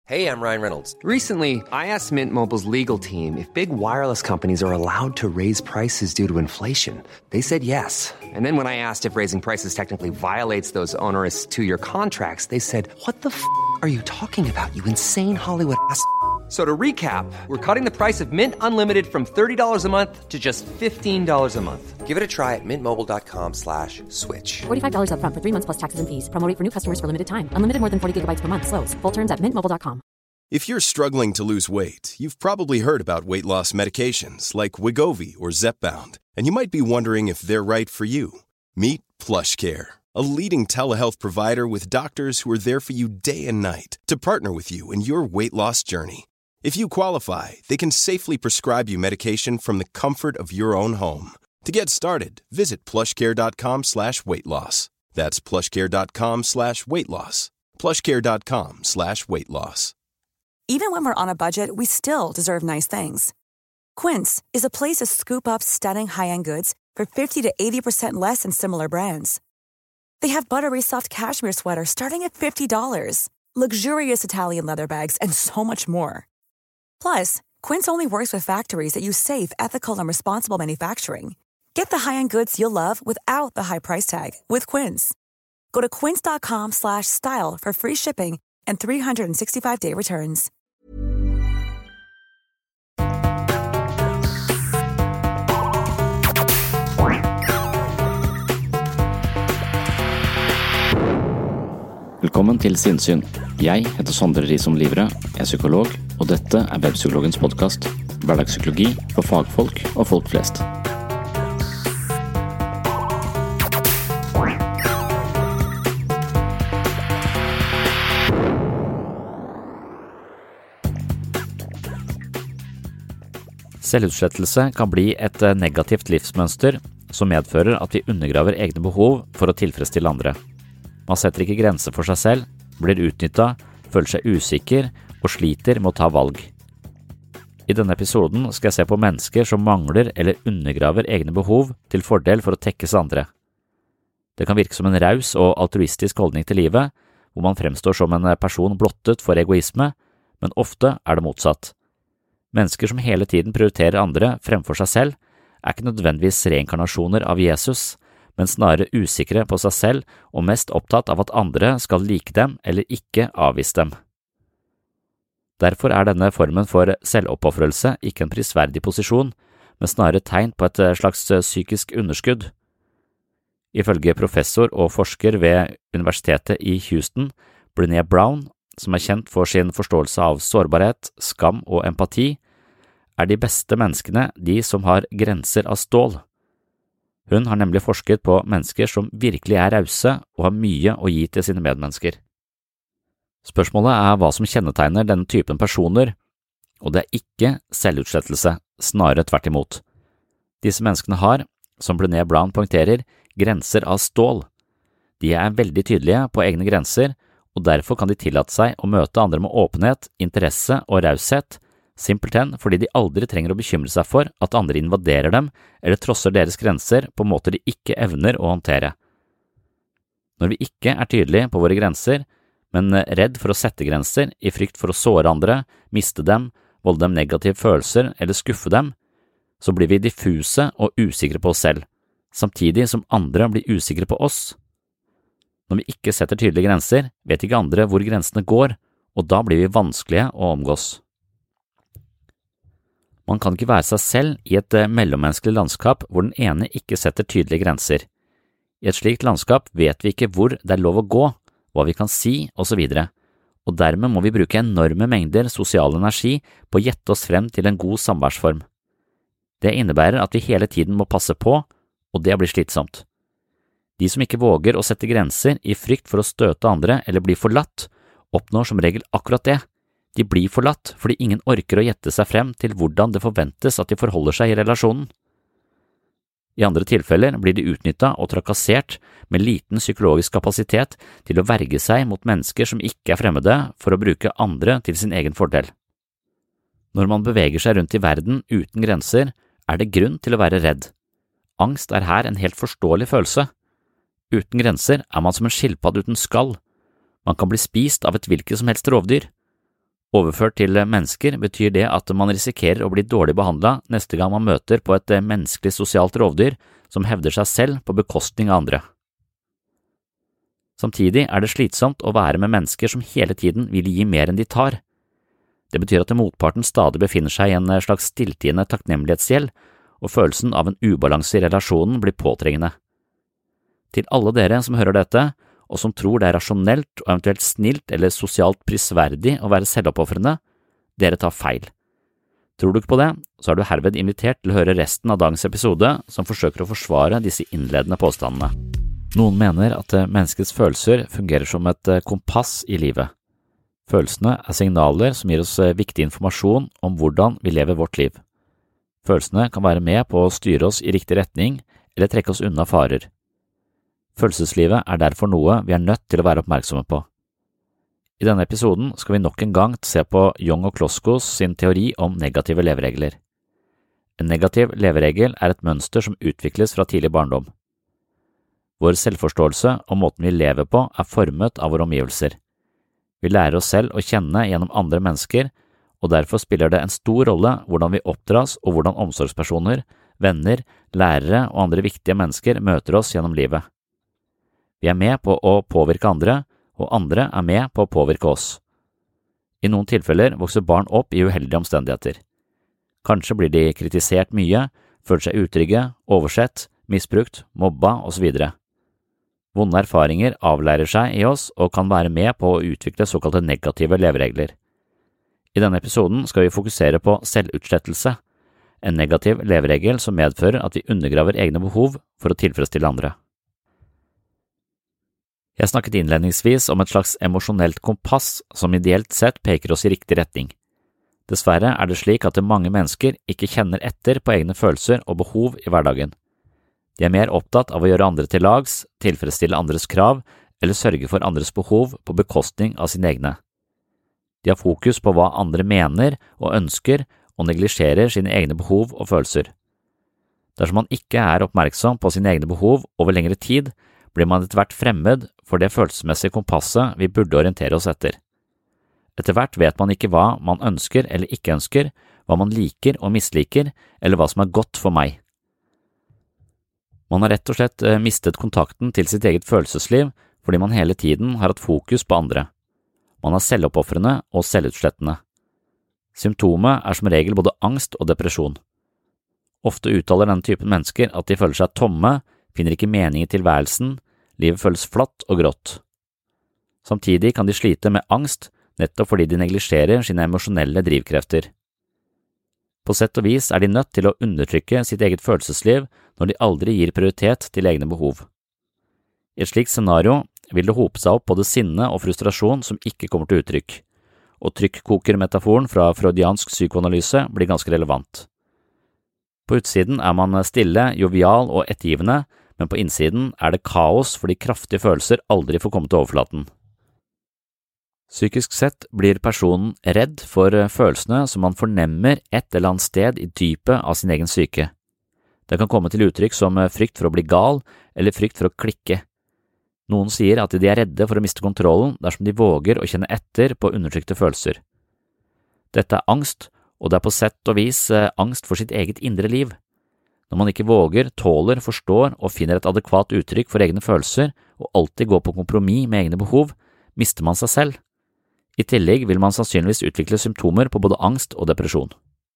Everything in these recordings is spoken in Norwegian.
Hey, I'm Ryan Reynolds. Recently, I asked Mint Mobile's legal team if big wireless companies are allowed to raise prices due to inflation. They said yes. And then when I asked if raising prices technically violates those onerous two-year contracts, they said, "What the f*** are you talking about, you insane Hollywood ass?" So to recap, we're cutting the price of Mint Unlimited from $30 a month to just $15 a month. Give it a try at mintmobile.com/switch. $45 up front for 3 months plus taxes and fees. Promo rate for new customers for limited time. Unlimited more than 40 gigabytes per month. Slows full terms at mintmobile.com. If you're struggling to lose weight, you've probably heard about weight loss medications like Wegovy or Zepbound, and you might be wondering if they're right for you. Meet PlushCare, a leading telehealth provider with doctors who are there for you day and night to partner with you in your weight loss journey. If you qualify, they can safely prescribe you medication from the comfort of your own home. To get started, visit plushcare.com/weightloss. That's plushcare.com/weightloss. plushcare.com/weightloss. Even when we're on a budget, we still deserve nice things. Quince is a place to scoop up stunning high-end goods for 50 to 80% less than similar brands. They have buttery soft cashmere sweaters starting at $50, luxurious Italian leather bags, and so much more. Plus, Quince only works with factories that use safe, ethical, and responsible manufacturing. Get the high-end goods you'll love without the high price tag with Quince. Go to quince.com/style for free shipping and 365-day returns. Velkommen til Sinnsyn. Jeg heter Sondre Risom Livre, jeg er psykolog, og dette er Webpsykologens podcast. Hverdagspsykologi for fagfolk og folk flest. Selvutslettelse kan bli et negativt livsmønster som medfører at vi undergraver egne behov for å tilfredsstille andre. Man setter ikke grenser for seg selv, blir utnyttet, føler seg usikker og sliter med å ta valg. I denne episoden skal jeg se på mennesker som mangler eller undergraver egne behov til fordel for å tekkes andre. Det kan virke som en raus og altruistisk holdning til livet, hvor man fremstår som en person blottet for egoisme, men ofte er det motsatt. Mennesker som hele tiden prioriterer andre fremfor seg selv, er ikke nødvendigvis reinkarnasjoner av Jesus, men snarere usikre på seg selv og mest opptatt av at andre skal like dem eller ikke avvise dem. Derfor er denne formen for selvoppofrelse ikke en prisverdig posisjon, men snarere tegn på et slags psykisk underskudd. Ifølge professor og forsker ved Universitetet i Houston, Brené Brown, som er kjent for sin forståelse av sårbarhet, skam og empati, er de beste menneskene de som har grenser av stål. Hun har nemlig forsket på mennesker som virkelig er rause og har mye å gi til sine medmennesker. Spørsmålet er hva som kjennetegner denne typen personer, og det er ikke selvutslettelse, snarere tvert imot. Disse menneskene har, som Brené Brown poengterer, grenser av stål. De er veldig tydelige på egne grenser, og derfor kan de tillate seg å møte andre med åpenhet, interesse og raushet, simpelthen fordi de aldri trenger å bekymre seg for at andre invaderer dem eller trosser deres grenser på måter de ikke evner å håndtere. Når vi ikke er tydelige på våre grenser, men redd for å sette grenser, i frykt for å såre andre, miste dem, volde dem negative følelser eller skuffe dem, så blir vi diffuse og usikre på oss selv, samtidig som andre blir usikre på oss. Når vi ikke setter tydelige grenser, vet ikke andre hvor grensene går, og da blir vi vanskelige å omgås. Man kan ikke være seg selv i et mellommenneskelig landskap hvor den ene ikke setter tydelige grenser. I et slikt landskap vet vi ikke hvor det er lov å gå, hva vi kan si, osv., og dermed må vi bruke enorme mengder sosial energi på å gjette oss frem til en god samværsform. Det innebærer at vi hele tiden må passe på, og det blir slitsomt. De som ikke våger å sette grenser i frykt for å støte andre eller bli forlatt, oppnår som regel akkurat det. De blir forlatt fordi ingen orker å gjette seg frem til hvordan det forventes at de forholder seg i relasjonen. I andre tilfeller blir de utnyttet og trakassert med liten psykologisk kapasitet til å verge seg mot mennesker som ikke er fremmede for å bruke andre til sin egen fordel. Når man beveger seg rundt i verden uten grenser, er det grunn til å være redd. Angst er her en helt forståelig følelse. Uten grenser er man som en skilpadde uten skall. Man kan bli spist av et hvilket som helst rovdyr. Overført til mennesker betyr det at man risikerer å bli dårlig behandlet neste gang man møter på et menneskelig sosialt rovdyr som hevder seg selv på bekostning av andre. Samtidig er det slitsomt å være med mennesker som hele tiden vil gi mer enn de tar. Det betyr at motparten stadig befinner seg i en slags stilltiende takknemlighetsgjeld, og følelsen av en ubalanse i relasjonen blir påtrengende. Til alle dere som hører dette, og som tror det er rasjonelt og eventuelt snilt eller sosialt prisverdig å være selvoppofrende, dere tar feil. Tror du ikke på det, så er du herved invitert til å høre resten av dagens episode som forsøker å forsvare disse innledende påstandene. Noen mener at menneskets følelser fungerer som et kompass i livet. Følelsene er signaler som gir oss viktig informasjon om hvordan vi lever vårt liv. Følelsene kan være med på å styre oss i riktig retning eller trekke oss unna farer. Følelseslivet er derfor noe vi er nødt til å være oppmerksomme på. I denne episoden skal vi nok en gang se på Jung og Kloskos sin teori om negative leveregler. En negativ leveregel er et mønster som utvikles fra tidlig barndom. Vår selvforståelse og måten vi lever på er formet av våre omgivelser. Vi lærer oss selv å kjenne gjennom andre mennesker, og derfor spiller det en stor rolle hvordan vi oppdras og hvordan omsorgspersoner, venner, lærere og andre viktige mennesker møter oss gjennom livet. Vi er med på å påvirke andre, og andre er med på å påvirke oss. I noen tilfeller vokser barn opp i uheldige omstendigheter. Kanskje blir de kritisert mye, føler seg utrygge, oversett, misbrukt, mobba osv. Vonde erfaringer avlærer seg i oss og kan være med på å utvikle såkalte negative leveregler. I denne episoden skal vi fokusere på selvutslettelse, en negativ leveregel som medfører at vi undergraver egne behov for å tilfredsstille andre. Jeg snakket innledningsvis om et slags emosjonelt kompass som ideelt sett peker oss i riktig retning. Dessverre er det slik at mange mennesker ikke kjenner etter på egne følelser og behov i hverdagen. De er mer opptatt av å gjøre andre til lags, tilfredsstille andres krav eller sørge for andres behov på bekostning av sine egne. De har fokus på hva andre mener og ønsker og neglisjerer sine egne behov og følelser. Dersom man ikke er oppmerksom på sine egne behov over lengre tid, blir man etter hvert fremmed for det følelsesmessige kompasset vi burde orientere oss etter. Etter hvert vet man ikke hva man ønsker eller ikke ønsker, hva man liker og misliker, eller hva som er godt for meg. Man har rett og slett mistet kontakten til sitt eget følelsesliv fordi man hele tiden har hatt fokus på andre. Man er selvoppofrende og selvutslettende. Symptomet er som regel både angst og depresjon. Ofte uttaler denne typen mennesker at de føler seg tomme, finner ikke mening i tilværelsen, livet føles flatt og grått. Samtidig kan de slite med angst nettopp fordi de neglisjerer sine emosjonelle drivkrefter. På sett og vis er de nødt til å undertrykke sitt eget følelsesliv når de aldri gir prioritet til egne behov. I et slikt scenario vil det hope seg opp både sinne og frustrasjon som ikke kommer til uttrykk, og trykkokermetaforen fra freudiansk psykoanalyse blir ganske relevant. På utsiden er man stille, jovial og ettergivende, men på innsiden er det kaos fordi kraftige følelser aldri får komme til overflaten. Psykisk sett blir personen redd for følelsene som man fornemmer et eller annet sted i dypet av sin egen syke. Det kan komme til uttrykk som frykt for å bli gal eller frykt for å klikke. Noen sier at de er redde for å miste kontrollen dersom de våger å kjenne etter på undertrykte følelser. Dette er angst, og det er på sett og vis angst for sitt eget indre liv. Når man ikke våger, tåler, forstår og finner et adekvat uttrykk for egne følelser og alltid går på kompromiss med egne behov, mister man seg selv. I tillegg vil man sannsynligvis utvikle symptomer på både angst og depresjon.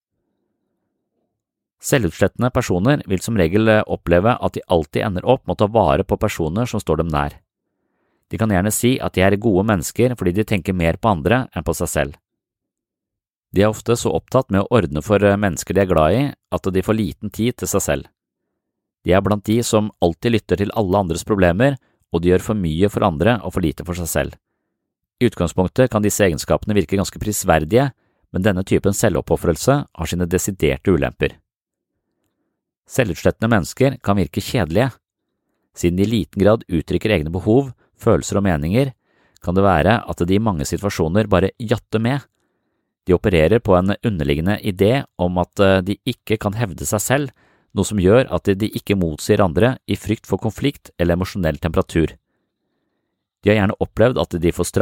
Selvutslettende personer vil som regel oppleve at de alltid ender opp med å ta vare på personer som står dem nær. De kan gjerne si at de er gode mennesker fordi de tenker mer på andre enn på seg selv. De er ofte så opptatt med å ordne for mennesker de er glad i, at de får liten tid til seg selv. De er blant de som alltid lytter til alle andres problemer, og de gjør for mye for andre og for lite for seg selv. I utgangspunktet kan disse egenskapene virke ganske prisverdige, men denne typen selvoppofrelse har sine desiderte ulemper. Selvutslettende mennesker kan virke kjedelige. Siden de i liten grad uttrykker egne behov, følelser og meninger, kan det være at de i mange situasjoner bare jatter med. De opererer på en underliggende idé om at de ikke kan hevde seg selv, noe som gjør at de ikke motsier andre i frykt for konflikt eller emosjonell temperatur. De har gjerne opplevd at de får straff,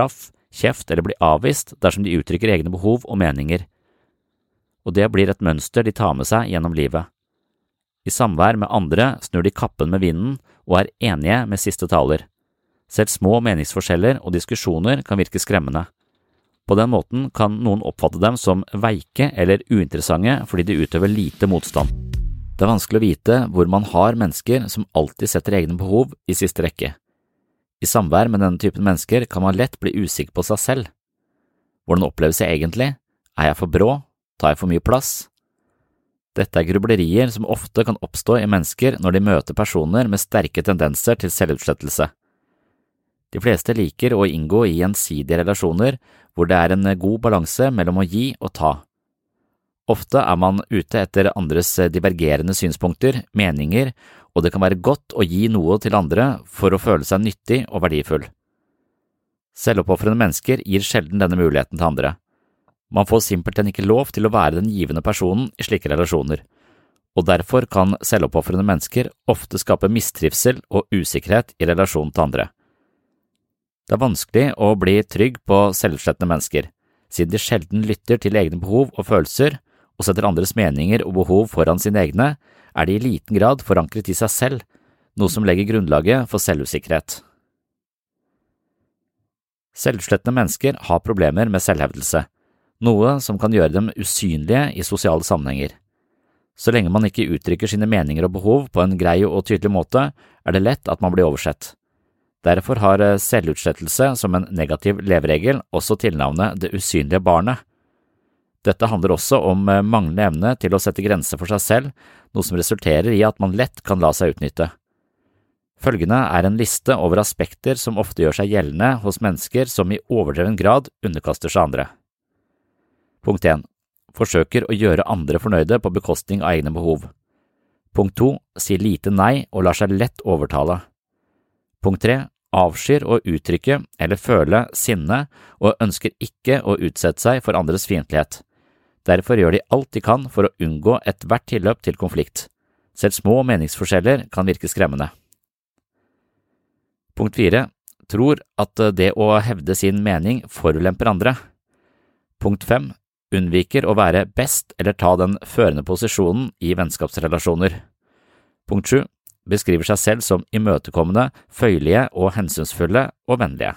kjeft eller bli avvist dersom de uttrykker egne behov og meninger. Og det blir et mønster de tar med seg gjennom livet. I samvær med andre snur de kappen med vinden og er enige med siste taler. Selv små meningsforskjeller og diskusjoner kan virke skremmende. På den måten kan noen oppfatte dem som veike eller uinteressante fordi de utøver lite motstand. Det er vanskelig å vite hvor man har mennesker som alltid setter egne behov i siste rekke. I samvær med denne typen mennesker kan man lett bli usikker på seg selv. Hvordan oppleves jeg egentlig? Er jeg for brå? Tar jeg for mye plass? Dette er grublerier som ofte kan oppstå i mennesker når de møter personer med sterke tendenser til selvutslettelse. De fleste liker å inngå i gjensidige relasjoner hvor det er en god balanse mellom å gi og ta. Ofte er man ute etter andres divergerende synspunkter, meninger, og det kan være godt å gi noe til andre for å føle seg nyttig og verdifull. Selvoppofrende mennesker gir sjelden denne muligheten til andre. Man får simpelthen ikke lov til å være den givende personen i slike relasjoner, og derfor kan selvoppofrende mennesker ofte skape mistrivsel og usikkerhet i relasjon til andre. Det er vanskelig å bli trygg på selvutslettende mennesker, siden de sjelden lytter til egne behov og følelser og setter andres meninger og behov foran sine egne, er de i liten grad forankret i seg selv, noe som legger grunnlaget for selvusikkerhet. Selvutslettende mennesker har problemer med selvhevdelse, noe som kan gjøre dem usynlige i sosiale sammenhenger. Så lenge man ikke uttrykker sine meninger og behov på en grei og tydelig måte, er det lett at man blir oversett. Derfor har selvutslettelse som en negativ leveregel også tilnavnet det usynlige barnet. Dette handler også om manglende evne til å sette grenser for seg selv, noe som resulterer i at man lett kan la seg utnytte. Følgende er en liste over aspekter som ofte gjør seg gjeldende hos mennesker som i overdreven grad underkaster seg andre. Punkt 1. Forsøker å gjøre andre fornøyde på bekostning av egne behov. Punkt 2. Sier lite nei og lar seg lett overtale. Punkt 3. Avskyr å uttrykke eller føle sinne og ønsker ikke å utsette seg for andres fiendtlighet. Derfor gjør de alt de kan for å unngå ethvert tilløp til konflikt. Selv små meningsforskjeller kan virke skremmende. Punkt 4. Tror at det å hevde sin mening forulemper andre. Punkt 5. Unnviker å være best eller ta den førende posisjonen i vennskapsrelasjoner. Punkt 7. Beskriver seg selv som imøtekommende, føyelige og hensynsfulle og vennlige.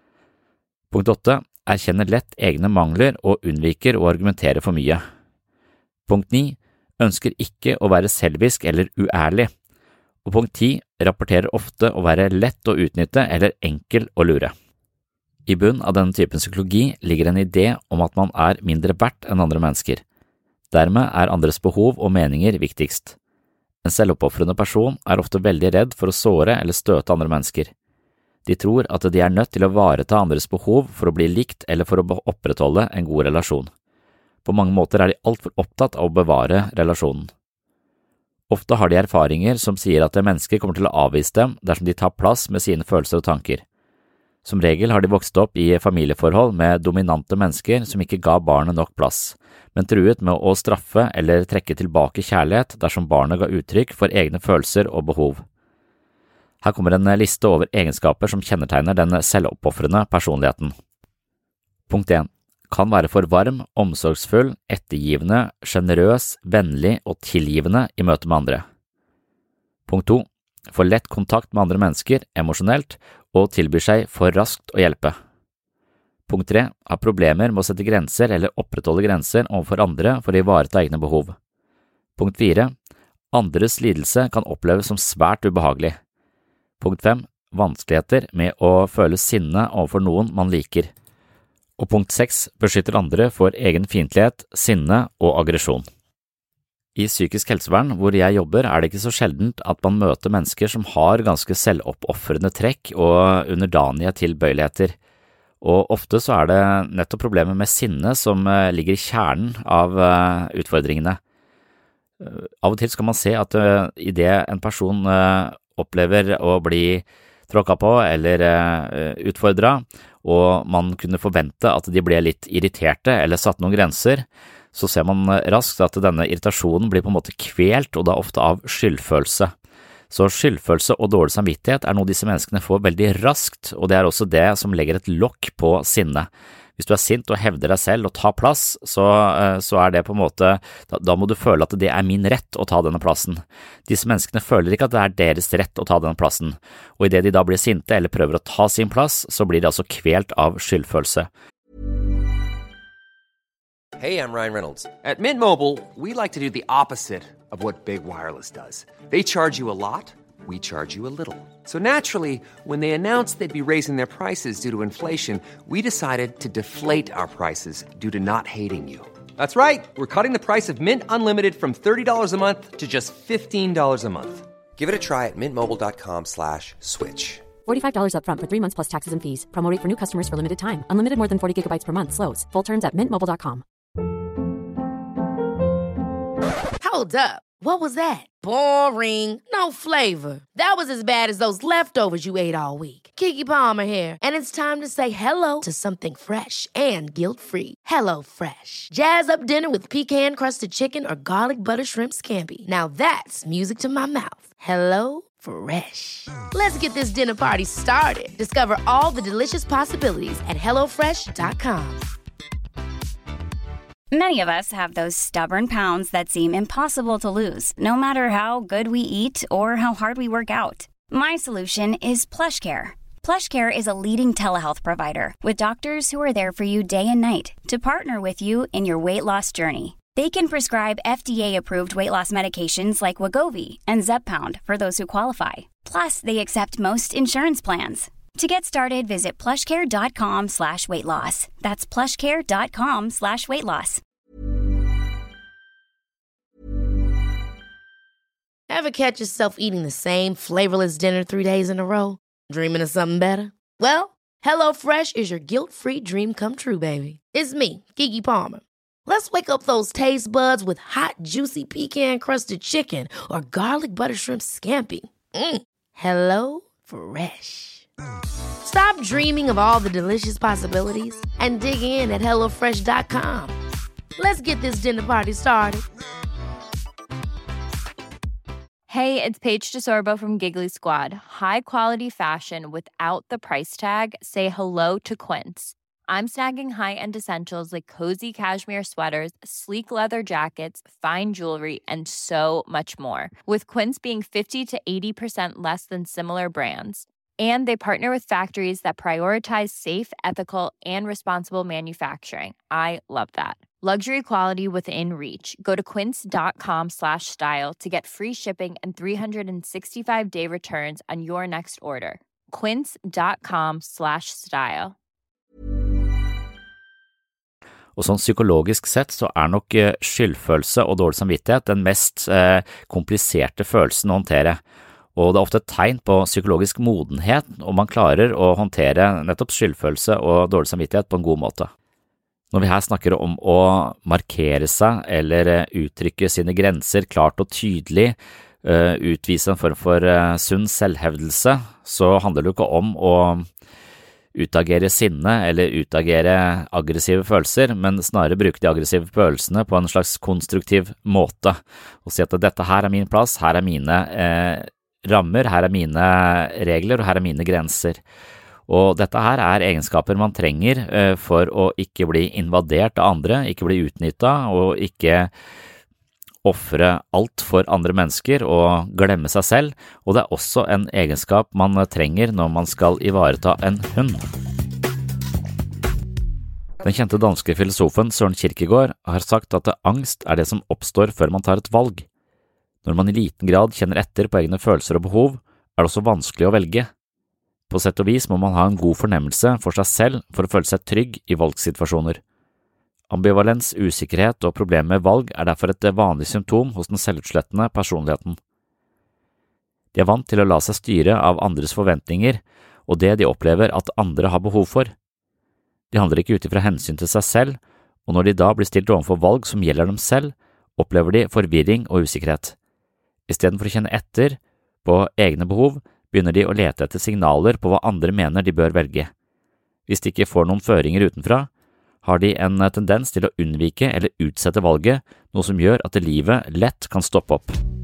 Punkt 8. Erkjenner lett egne mangler og unnviker å argumentere for mye. Punkt 9. Ønsker ikke å være selvisk eller uærlig. Og punkt 10. Rapporterer ofte å være lett å utnytte eller enkel å lure. I bunn av denne typen psykologi ligger en idé om at man er mindre verdt enn andre mennesker. Dermed er andres behov og meninger viktigst. En selvoppofrende person er ofte veldig redd for å såre eller støte andre mennesker. De tror at de er nødt til å ivareta andres behov for å bli likt eller for å opprettholde en god relasjon. På mange måter er de altfor opptatt av å bevare relasjonen. Ofte har de erfaringer som sier at mennesker kommer til å avvise dem dersom de tar plass med sine følelser og tanker. Som regel har de vokst opp i familieforhold med dominante mennesker som ikke ga barnet nok plass, men truet med å straffe eller trekke tilbake kjærlighet dersom barnet ga uttrykk for egne følelser og behov. Her kommer en liste over egenskaper som kjennetegner den selvoppofrende personligheten. Punkt 1. Kan være for varm, omsorgsfull, ettergivende, generøs, vennlig og tilgivende i møte med andre. Punkt 2. Får lett kontakt med andre mennesker, emosjonelt, og tilbyr seg for raskt å hjelpe. Punkt 3. Har problemer med å sette grenser eller opprettholde grenser overfor andre for å ivareta egne behov. Punkt 4. Andres lidelse kan oppleves som svært ubehagelig. Punkt 5. Vanskeligheter med å føle sinne overfor noen man liker. Og punkt 6. Beskytter andre for egen fiendtlighet, sinne og aggresjon. I psykisk helsevern, hvor jeg jobber, er det ikke så sjeldent at man møter mennesker som har ganske selvoppofrende trekk og underdanige tilbøyeligheter. Og ofte så er det nettopp problemet med sinne som ligger i kjernen av utfordringene. Av og til skal man se at i det en person opplever å bli tråkket på eller utfordret, og man kunne forvente at de ble litt irriterte eller satt noen grenser, så ser man raskt at denne irritasjonen blir på en måte kvelt, og da ofte av skyldfølelse. Så skyldfølelse og dårlig samvittighet noe disse menneskene får veldig raskt, og det også det som legger et lokk på sinnet. Hvis du sint og hevder deg selv og tar plass, så det på en måte, da må du føle at det min rett å ta denne plassen. Disse menneskene føler ikke at det deres rett å ta denne plassen, og i det de da blir sinte eller prøver å ta sin plass, så blir de altså kvelt av skyldfølelse. Hey, I'm Ryan Reynolds. At Mint Mobile, we like to do the opposite of what Big Wireless does. They charge you a lot, we charge you a little. So naturally, when they announced they'd be raising their prices due to inflation, we decided to deflate our prices due to not hating you. That's right. We're cutting the price of Mint Unlimited from $30 a month to just $15 a month. Give it a try at mintmobile.com/switch. $45 up front for 3 months plus taxes and fees. Promo rate for new customers for limited time. Unlimited more than 40 gigabytes per month. Slows full terms at mintmobile.com. Hold up. What was that? Boring. No flavor. That was as bad as those leftovers you ate all week. Keke Palmer here, and it's time to say hello to something fresh and guilt-free. Hello Fresh. Jazz up dinner with pecan-crusted chicken or garlic butter shrimp scampi. Now that's music to my mouth. Hello Fresh. Let's get this dinner party started. Discover all the delicious possibilities at hellofresh.com. Many of us have those stubborn pounds that seem impossible to lose, no matter how good we eat or how hard we work out. My solution is PlushCare. PlushCare is a leading telehealth provider with doctors who are there for you day and night to partner with you in your weight loss journey. They can prescribe FDA-approved weight loss medications like Wegovy and Zepbound for those who qualify. Plus, they accept most insurance plans. To get started, visit plushcare.com/weightloss. That's plushcare.com/weightloss. Ever catch yourself eating the same flavorless dinner 3 days in a row? Dreaming of something better? Well, HelloFresh is your guilt-free dream come true, baby. It's me, Keke Palmer. Let's wake up those taste buds with hot, juicy pecan-crusted chicken or garlic butter shrimp scampi. Hello Fresh. Stop dreaming of all the delicious possibilities and dig in at hellofresh.com. Let's get this dinner party started. Hey, it's Paige DeSorbo from Giggly Squad. High quality fashion without the price tag. Say hello to Quince. I'm snagging high-end essentials like cozy cashmere sweaters, sleek leather jackets, fine jewelry, and so much more. With Quince being 50 to 80% less than similar brands. And they partner with factories that prioritize safe, ethical, and responsible manufacturing. I love that. Luxury quality within reach. Go to quince.com/style to get free shipping and 365-day returns on your next order. Quince.com/style. Og sånn psykologisk sett så nok skyldfølelse og dårlig samvittighet den mest kompliserte følelsen å håndtere. Og det ofte et tegn på psykologisk modenhet om man klarer å håndtere nettopp skyldfølelse og dårlig samvittighet på en god måte. Når vi her snakker om å markere seg eller uttrykke sine grenser klart og tydelig, utvise en form for sunn selvhevdelse, så handler det ikke om å utagere sinne eller utagere aggressive følelser, men snarere bruke de aggressive følelsene på en slags konstruktiv måte og si at dette her min plass, her mine rammer, her mine regler og her mine grenser. Og dette her egenskaper man trenger for å ikke bli invadert av andre, ikke bli utnyttet og ikke offre alt for andre mennesker og glemme seg selv, og det også en egenskap man trenger når man skal ivareta en hund. Den kjente danske filosofen Søren Kierkegaard har sagt at angst det som oppstår før man tar et valg. Når man i liten grad kjenner etter på egne følelser og behov, det også vanskelig å velge. På sett og vis må man ha en god fornemmelse for seg selv for å føle seg trygg i valgsituasjoner. Ambivalens, usikkerhet og problemer med valg derfor et vanlig symptom hos den selvutslettende personligheten. De vant til å la seg styre av andres forventninger og det de opplever at andre har behov for. De handler ikke ut ifra hensyn til seg selv, og når de da blir stilt overfor valg som gjelder dem selv, opplever de forvirring og usikkerhet. I stedet for å kjenne etter på egne behov, begynner de å lete etter signaler på hva andre mener de bør velge. Hvis de ikke får noen føringer utenfra, har de en tendens til å unnvike eller utsette valget, noe som gjør at livet lett kan stoppe opp.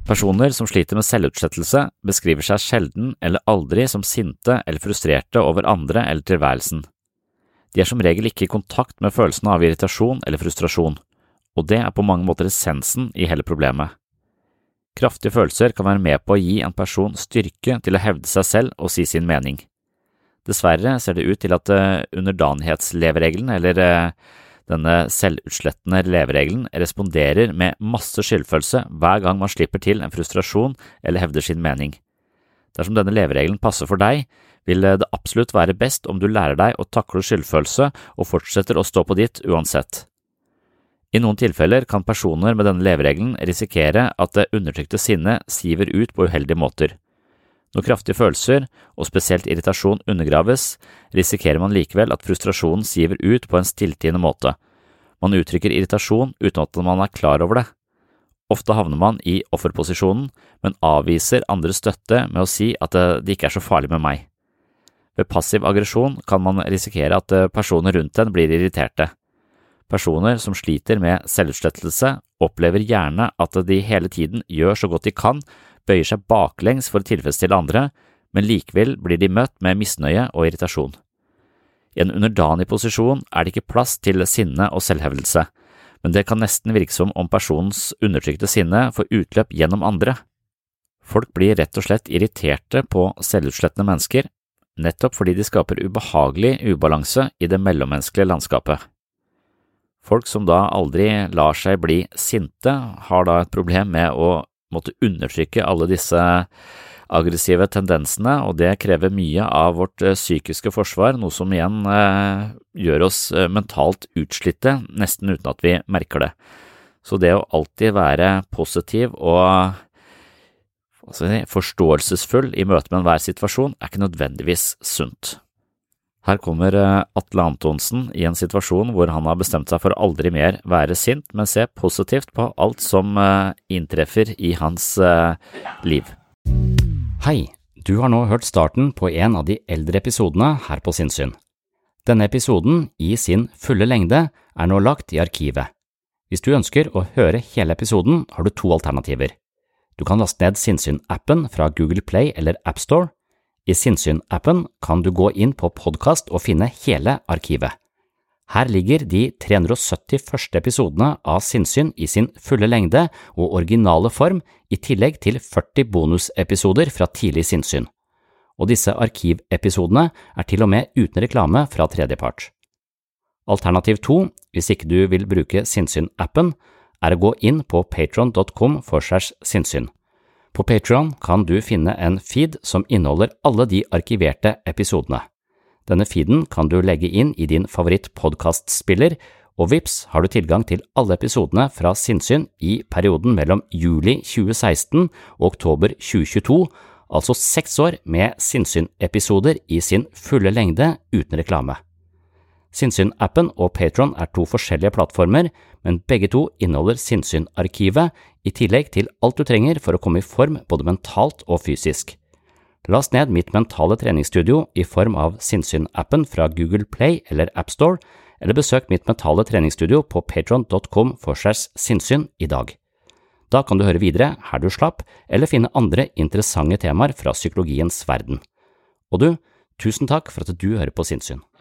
Personer som sliter med selvutslettelse beskriver seg sjelden eller aldri som sinte eller frustrerte over andre eller tilværelsen. De som regel ikke i kontakt med følelsen av irritasjon eller frustrasjon, og det på mange måter essensen i hele problemet. Kraftige følelser kan være med på å gi en person styrke til å hevde seg selv og si sin mening. Dessverre ser det ut til at underdanighetsleveregelen eller denne selvutslettende leveregelen responderer med masse skyldfølelse hver gang man slipper til en frustrasjon eller hevder sin mening. Dersom denne leveregelen passer for deg, vil det absolutt være best om du lærer deg å takle skyldfølelse og fortsetter å stå på ditt uansett. I noen tilfeller kan personer med denne leveregelen risikere at det undertrykte sinnet siver ut på uheldige måter. Når kraftige følelser, og spesielt irritasjon, undergraves, risikerer man likevel at frustrasjonen siver ut på en stilltiende måte. Man uttrykker irritasjon uten at man er klar over det. Ofte havner man i offerposisjonen, men avviser andres støtte med å si at det ikke er så farlig med meg. Ved passiv aggresjon kan man risikere at personer rundt en blir irriterte. Personer som sliter med selvutslettelse opplever gjerne at de hele tiden gjør så godt de kan, bøyer seg baklengs for å tilfredsstille andre, men likevel blir de møtt med misnøye og irritasjon. I en underdanig posisjon det ikke plass til sinne og selvhevdelse, men det kan nesten virke som om personens undertrykte sinne får utløp gjennom andre. Folk blir rett og slett irriterte på selvutslettende mennesker, nettopp fordi de skaper ubehagelig ubalanse i det mellommenneskelige landskapet. Folk som da aldri lar seg bli sinte, har da et problem med å måtte undertrykke alle disse aggressive tendensene, og det krever mye av vårt psykiske forsvar, noe som igjen gjør oss mentalt utslitte, nesten uten at vi merker det. Så det å alltid være positiv og forståelsesfull i møte med enhver situasjon ikke nødvendigvis sunt. Her kommer Atle Antonsen i en situasjon hvor han har bestemt seg for aldri mer være sint, men se positivt på alt som inntreffer i hans liv. Hei, du har nå hørt starten på en av de eldre episodene her på Sinnsyn. Denne episoden i sin fulle lengde nå lagt i arkivet. Hvis du ønsker å høre hele episoden, har du 2 alternativer. Du kan laste ned Sinnsyn-appen fra Google Play eller App Store. I Sinnsyn-appen kan du gå inn på podcast og finne hele arkivet. Her ligger de 370 første episodene av Sinnsyn i sin fulle lengde og originale form, i tillegg til 40 bonusepisoder fra tidlig Sinnsyn. Og disse arkivepisodene til og med uten reklame fra tredjepart. Alternativ 2, hvis ikke du vil bruke Sinnsyn-appen, å gå inn på patreon.com/sinnssyn. På Patreon kan du finne en feed som inneholder alle de arkiverte episodene. Denne feeden kan du legge inn i din favoritt-podcastspiller, og vips har du tilgang til alle episodene fra Sinnsyn i perioden mellom juli 2016 og oktober 2022, altså 6 år med Sinnsyn-episoder i sin fulle lengde uten reklame. Sinnsyn-appen og Patreon 2 forskjellige plattformer, men begge 2 inneholder Sinnsyn-arkivet, i tillegg til alt du trenger for å komme i form både mentalt og fysisk. Last ned mitt mentale treningsstudio i form av Sinnsyn-appen fra Google Play eller App Store, eller besøk mitt mentale treningsstudio på patreon.com/sinnssyn i dag. Da kan du høre videre her du slapp, eller finne andre interessante temaer fra psykologiens verden. Og du, tusen takk for at du hører på Sinnsyn.